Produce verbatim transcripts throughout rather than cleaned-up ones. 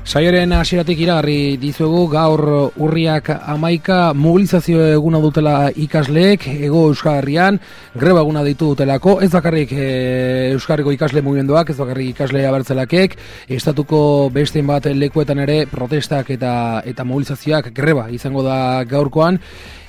Saioaren hasieratik iragarri dizuegu gaur urriak hamaika mobilizazio eguna dutela ikasleek Hego Euskal Herrian, greba eguna deitu dutelako, ez bakarrik e, Euskarriko ikasle mugimenduak, ez bakarrik ikasle abertzelakek, estatuko bestein bat lekuetan ere protestak eta eta mobilizazioak greba izango da gaurkoan.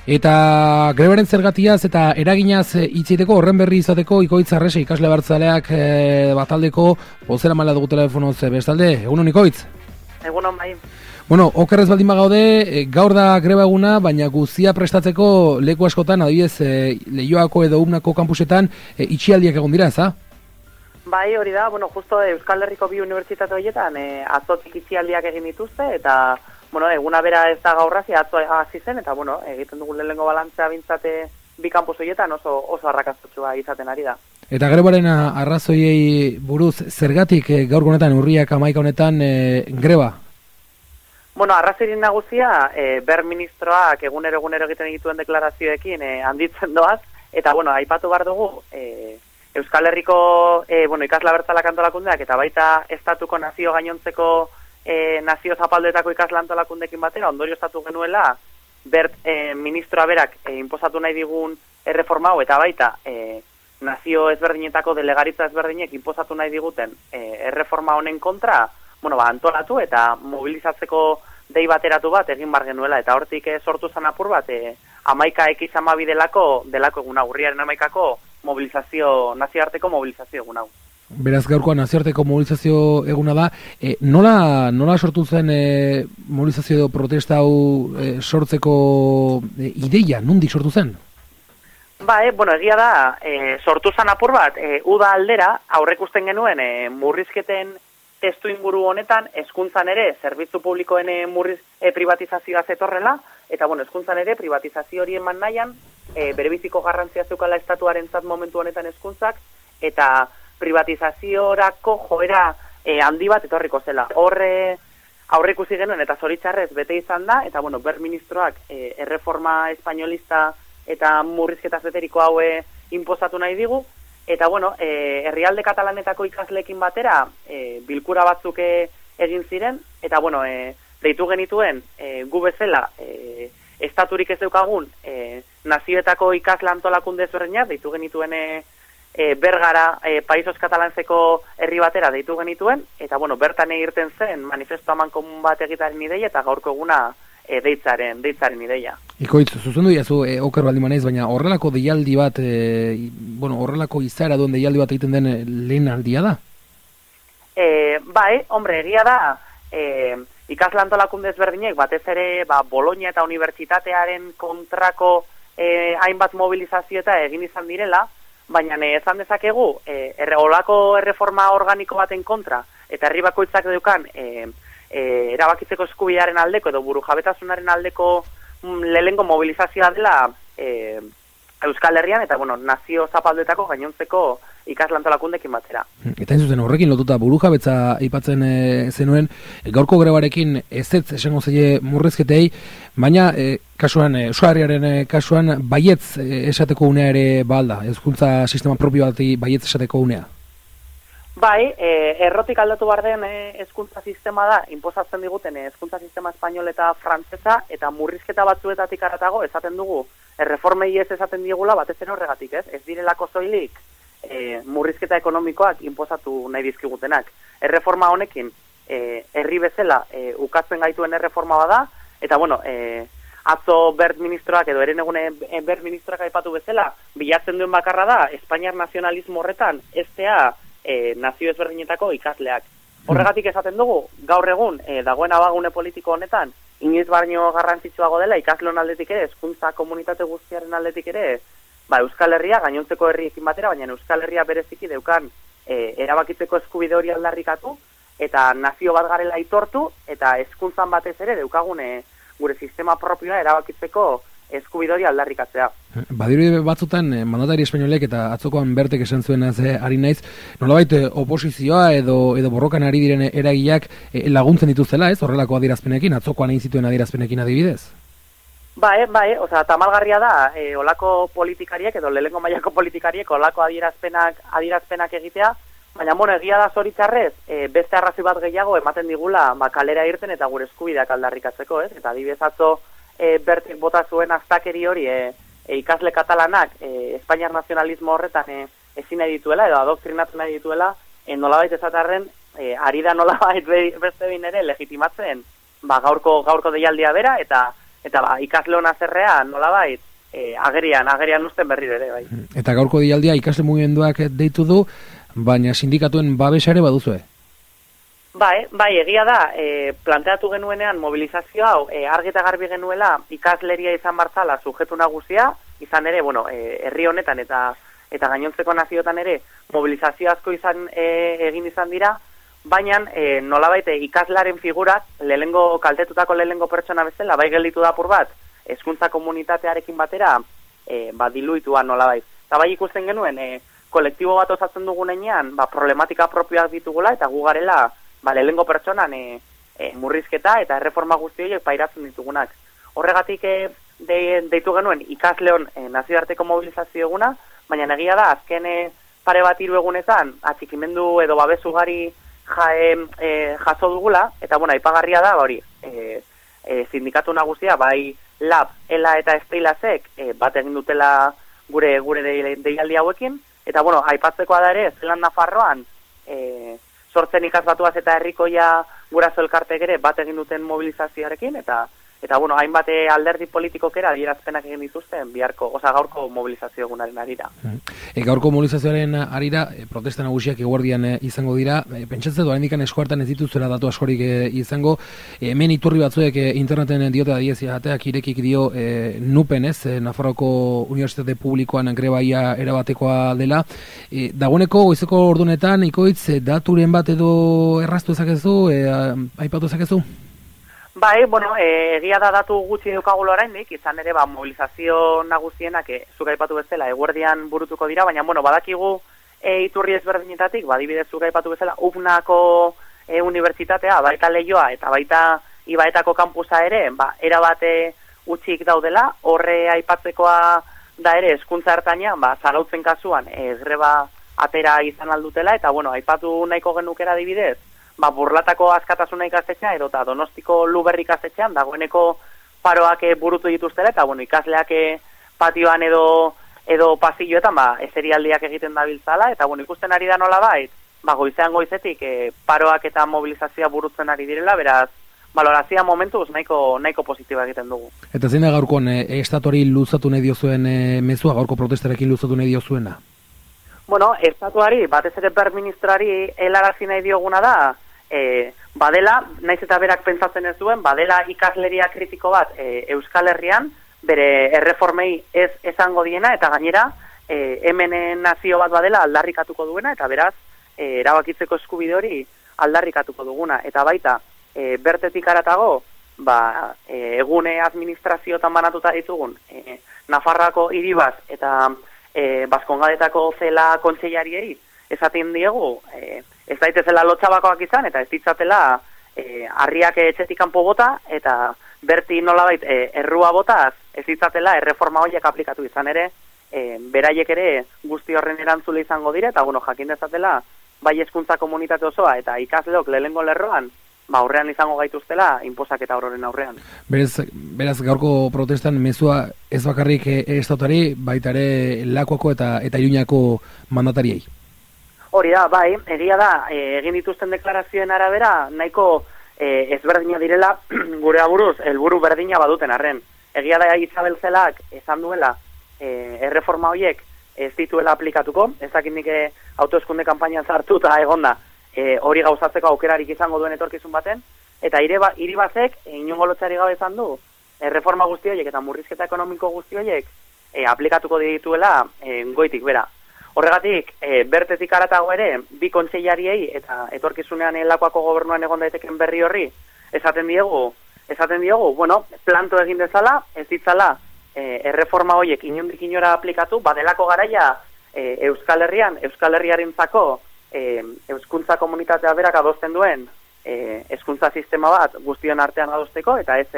Eta grebaren zergatiaz eta eraginaz hitzeiteko horren berri izateko Ikoitz Arrese ikasle abertzaleak e, bataldeko bozeramale dugu telefonoz bestalde. Egunon Ikoitz? Egunon bai. Bueno, okerrez baldin bagaude, e, gaur da greba eguna, baina guztia prestatzeko leku askotan, adibidez, e, Leioako edo Umnako kampusetan e, itxialdiak egon dira, eza? Bai, hori da, bueno, justo Euskal Herriko bi unibertsitate horietan e, atzotik itxialdiak egin dituzte, eta bueno, eguna bera ez da gaurrazi atzo hasi zen, eta bueno, egiten dugu lehenengo balantzea bintzate bi kampus horietan oso, oso arrakastatsua izaten ari da. Eta grebaren arrazoiei buruz, zergatik e, gaur honetan, urriak hamaika honetan e, greba? Bueno, arrazoirin nagusia, e, ber ministroak egunero egunero egiten dituen deklarazioekin e, handitzen doaz, eta bueno, aipatu behar dugu, e, Euskal Herriko e, bueno, ikasla bertzalak antolakundeak, eta baita estatuko nazio gainontzeko e, nazio zapalduetako ikasla antolakundekin batera, ondorio estatu genuela, bert e, ministroa berak e, inposatu nahi digun erreforma hau, eta baita, e, nazio ezberdinetako delegaritza ezberdinek inposatu nahi diguten e, erreforma honen kontra, bueno, ba, antolatu eta mobilizatzeko dei bateratu bat egin bar genuela, eta hortik e, sortu zan apur bat, e, amaika ekiz amabi delako, delako eguna, urriaren amaikako mobilizazio, nazioarteko mobilizazio eguna. Beraz gaurkoa nazioarteko mobilizazio eguna da, e, nola, nola sortu zen e, mobilizazio edo protesta hau e, sortzeko e, ideia, nondik sortu zen? Ba, e, bueno, egia da, e, sortu zan apur bat, e, uda aldera, aurrekusten genuen e, murrizketen testu inguru honetan, hezkuntzan ere, zerbitzu publikoen e, murriz, e, privatizazioa zetorrela, eta bueno, hezkuntzan ere, privatizazio horien man nahian, e, berebiziko garrantzia zeukala estatuaren zat momentu honetan hezkuntzak, eta privatizaziorako joera e, handi bat etorriko zela. Horre aurrekusi genuen, eta zoritxarrez bete izan da, eta bueno, ber ministroak e, erreforma espainolista eta murrizketa zeteriko haue inposatu nahi digu, eta bueno, e, herrialde katalanetako ikasleekin batera e, bilkura batzuk e, egin ziren, eta bueno, e, deitu genituen e, gu bezala e, estaturik ez daukagun e, nazioetako ikasle antolakunde ezberdinak, deitu genituen e, e, Bergara e, Paisos Katalanzeko herri batera deitu genituen, eta bueno, bertan irten zen manifesto amankomun bat egitaren ideia, eta gaurko eguna e, deitzaren, deitzaren ideia. Ikoitz, zuzendu diazu, e, oker baldin manez, baina horrelako deialdi bat, e, bueno, horrelako izaera duen deialdi bat egiten den e, lehen aldia da? E, bai, hombre, egia da, e, ikasle antolakunde ezberdinek, batez ere, ba, Bologna eta unibertsitatearen kontrako e, hainbat mobilizazio eta egin izan direla, baina ne, ezan dezakegu, e, erre, olako erreforma organiko baten kontra, eta herri bakoitzak deukan, e, e, erabakitzeko eskubidearen aldeko, edo burujabetasunaren aldeko lehengo mobilizazioa dela e, Euskal Herrian, eta bueno, nazio zapalduetako gainontzeko ikaslantolakundekin batera. Eta hain zuzen horrekin lotuta burujabetza aipatzen e, zenuen, e, gaurko grebarekin ez ez esango zeie murrizketei, baina e, kasuan, e, Euskal Herriaren e, kasuan baietz e, esateko unea ere balda, hezkuntza sistema propio bati baietz esateko unea. Bai, e, errotik aldatu behar den hezkuntza sistema da, inposatzen diguten hezkuntza sistema espainol eta frantzesa, eta murrizketa batzuetatik aratago, esaten dugu, erreformei ez esaten digula, batez ere horregatik, ez? Ez direlako soilik e, murrizketa ekonomikoak inposatu nahi dizkigutenak. Erreforma honekin, e, herri bezala, e, ukatzen gaituen erreforma bada, eta bueno, e, atzo bert ministroak edo eren egune bert ministroak aipatu bezala, bilatzen duen bakarra da, Espainiar nazionalismo horretan, estea, E, nazio ezberdinetako ikasleak. Horregatik esaten dugu, gaur egun, e, dagoen abagune politiko honetan, inoiz baino garrantzitsuago dela, ikaslon aldetik ere, hezkuntza komunitate guztiaren aldetik ere, ba, Euskal Herria, gainontzeko herriekin batera, baina Euskal Herria bereziki deukan e, erabakitzeko eskubide hori aldarrikatu, eta nazio bat garela aitortu, eta hezkuntzan batez ere deukagune gure sistema propioa erabakitzeko eskubide hori aldarrikatzea. Badiru batzutan eh, mandatari espainolek eta atzokoan bertek esan zuen eh, ari naiz, nolabait eh, oposizioa edo edo borrokan ari diren eragileak eh, laguntzen dituztela, ez? Horrelako adierazpenekin, atzokoan egin zituen adierazpenekin adibidez. Bai, bai, osea, tamalgarria da, e, olako politikariek edo lehengo mailako politikariek olako adierazpenak adierazpenak egitea, baina, bueno, egia da zoritxarrez, e, beste arrazoi bat gehiago ematen digula ba, kalera irten eta gure eskubideak aldarrikatzeko, ez? Eta adibidez atzo e, bertik bota zuen astakeri hori e, e, ikasle katalanak e, Espainiar nazionalismo horretan e, ezin nahi dituela, edo adoktrinatu nahi dituela, e, nolabait ezatarren, e, ari da nolabait beste bin ere legitimatzen ba, gaurko, gaurko deialdia bera, eta eta ba, ikasle hona zerrea nolabait e, agerian, agerian usten berri ere, bai. Eta gaurko deialdia ikasle mugimenduak deitu du, baina sindikatuen babesa ere baduzue? Bai, bai, egia da, e, planteatu genuenean mobilizazio hau e, argi eta garbi genuela ikasleria izan bartzala sujetu nagusia, izan ere, bueno, e, herri honetan eta eta gainontzeko naziotan ere mobilizazio asko izan e, egin izan dira, baina e, nolabait ikaslaren figurak lehengo kaltetutako lehengo pertsona bezala bai gelditu da apur bat hezkuntza komunitatearekin batera e, ba diluitua nolabait. Eta bai ikusten genuen e, kolektibo bat osatzen dugunean, ba problematika propioak ditugula eta gu garela ba lehengo pertsonan e, e, murrizketa eta erreforma guzti horiek pairatzen ditugunak. Horregatik e, de, deitu genuen ikasleon e, nazioarteko mobilizazio eguna, baina egia da azken e, pare bat hiru egunetan atxikimendu edo babes ugari Ja, e, e, jaso dugula, eta bueno, aipagarria da, hori, e, e, sindikatu nagusia, bai Lab, Ela eta Esteilazek e, bat egin dutela gure gure deialdi hauekin, eta bueno, aipatzekoa da ere, Zelan Nafarroan, e, sortzen ikasbatuaz eta herrikoia guraso elkartek ere bat egin duten mobilizazioarekin, eta eta bueno, hainbat alderdi politikokera adierazpenak egin dituzten biharko, oza, gaurko mobilizazio egunaren arira. E, gaurko mobilizazioaren arira, e, protesta nagusiak eguerdian e, izango dira, e, pentsatzen du, haindikan eskuartan ez dituzuela datu askorik e, izango, e, hemen iturri batzuek e, interneten diote adiezia jateak irekik dio e, nupen ez, e, Nafarroko Unibertsitate Publikoan grebaia erabatekoa dela, e, dagoeneko goizeko ordunetan ikoitz e, daturen bat edo erraztu ezakezu, e, aipatu ezakezu? Bai, bueno, e, egia da datu gutxi deukagulo oraindik, izan ere ba, mobilizazio nagusienak e, zuk aipatu bezala eguerdian burutuko dira, baina bueno, badakigu e, iturri ezberdinetatik, badibidez zuk aipatu bezala U P N ako e, unibertsitatea, baita Leioa eta baita Ibaetako kampusa ere, ba, erabate utxik daudela, horre aipatzekoa da ere hezkuntza ertainean, ba, zarautzen kasuan e, greba atera izan aldutela, eta bueno, aipatu nahiko genukera adibidez, ba, Burlatako askatasuna ikastetxean edo eta Donostiko Luberri ikastetxean dagoeneko paroak burutu dituztela eta bueno, ikasleak patioan edo edo pasilloetan ba eserialdiak egiten dabiltzala eta bueno, ikusten ari da nolabait, ba goizean goizetik e, paroak eta mobilizazioa burutzen ari direla, beraz balorazioa momentuz nahiko nahiko positiboa egiten dugu. Eta zein da gaurkoan e, estatuari luzatu nahi diozuen e, mezua, gaurko protestarekin luzatu nahi diozuena? Bueno, estatuari, batez ere berministrari helarazi nahi dioguna da, E, badela, naiz eta berak pentsatzen ez duen, badela ikasleria kritiko bat e, Euskal Herrian, bere erreformei ez esango diena, eta gainera e, hemen nazio bat badela aldarrikatuko duena, eta beraz, e, erabakitzeko eskubide hori aldarrikatuko duguna. Eta baita, e, bertetik aratago, ba, e, egune administrazioetan banatuta ditugun, e, Nafarroako Iribaz eta e, Baskongadetako zela kontseilariei, esaten diegu, e, ez daitezela lotxabakoak izan, eta ez ditzatela e, harriak etxetik kanpo bota, eta berti nolabait e, errua botaz, ez ditzatela erreforma horiek aplikatu izan ere, e, beraiek ere guzti horren erantzule izango dire, eta bueno, jakin dezatela, bai hezkuntza komunitate osoa, eta ikasleok lehengo lerroan, ba aurrean izango gaituztela, inposaketa horren aurrean. Beraz, beraz gaurko protestan mezua ez bakarrik e, estatari, baita ere Lakuako eta, eta Iruñako mandatariei. Hori da, bai, egia da, e, egin dituzten deklarazioen arabera, nahiko e, ezberdina direla, gure aburuz, helburu berdina baduten arren. Egia da Isabel Zelak esan duela, e, erreforma horiek ez dituela aplikatuko, ez dakit nik autoeskunde kanpainan sartu eta egonda, e, hori gauzatzeko aukerarik izango duen etorkizun baten, eta Ireba, Iribazek, e, inongo lotxari gabe esan du, erreforma guzti horiek eta murrizketa ekonomiko guzti horiek e, aplikatuko dituela e, goitik bera. Horregatik, e, bertetik aratago ere, bi kontseilariei eta etorkizunean Lakuako gobernuan egon daiteken berri horri, esaten diegu, esaten diegu, bueno, planto egin dezala, ez ditzala, e, erreforma horiek inondik inora aplikatu, badelako garaia e, Euskal Herrian, Euskal Herriarentzako e, euskuntza komunitatea berak adosten duen e, hezkuntza sistema bat guztion artean adosteko, eta ez e,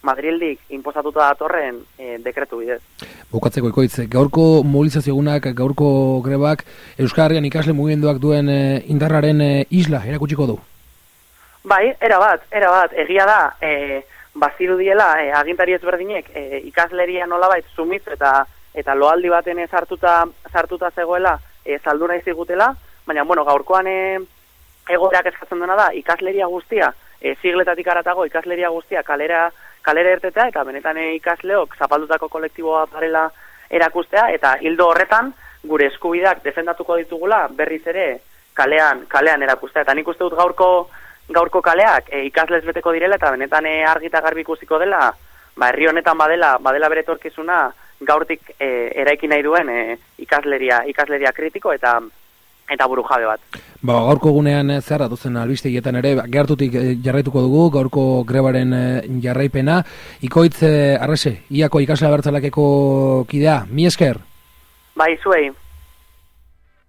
Madrildik inposatuta datorren e, dekretu bidez. Bukatzeko ikoitz, gaurko mobilizazio egunak, gaurko grebak, Euskal Herrian ikasle mugimenduak duen e, indarraren e, isla erakutsiko du? Bai, era bat, era bat, egia da, e, bazirudiela e, agintari ezberdinek e, ikasleria nolabait sumitz eta eta loaldi baten sartuta sartuta zegoela e, zalduna izigutela, baina bueno, gaurkoan e, egoerak eskatzen dena da ikasleria guztia, e, sigletatik haratago ikasleria guztia kalera kalera irtetea eta benetan e, ikasleok zapaldutako kolektiboa parela erakustea eta hildo horretan gure eskubideak defendatuko ditugula berriz ere kalean kalean erakustea eta nik uste dut gaurko gaurko kaleak e, ikaslez beteko direla eta benetan e, argita garbi ikusiko dela, ba herri honetan badela badela bere etorkizuna gaurtik e, eraiki nahi duen e, ikasleria ikasleria kritiko eta eta burujabe bat. Ba, gaurko gunean zer zen albistegietan ere gertutik jarraituko dugu gaurko grebaren jarraipena. Ikoitz Arrese, iako ikasle abertzalakeko kidea, mi esker. Bai, zuei.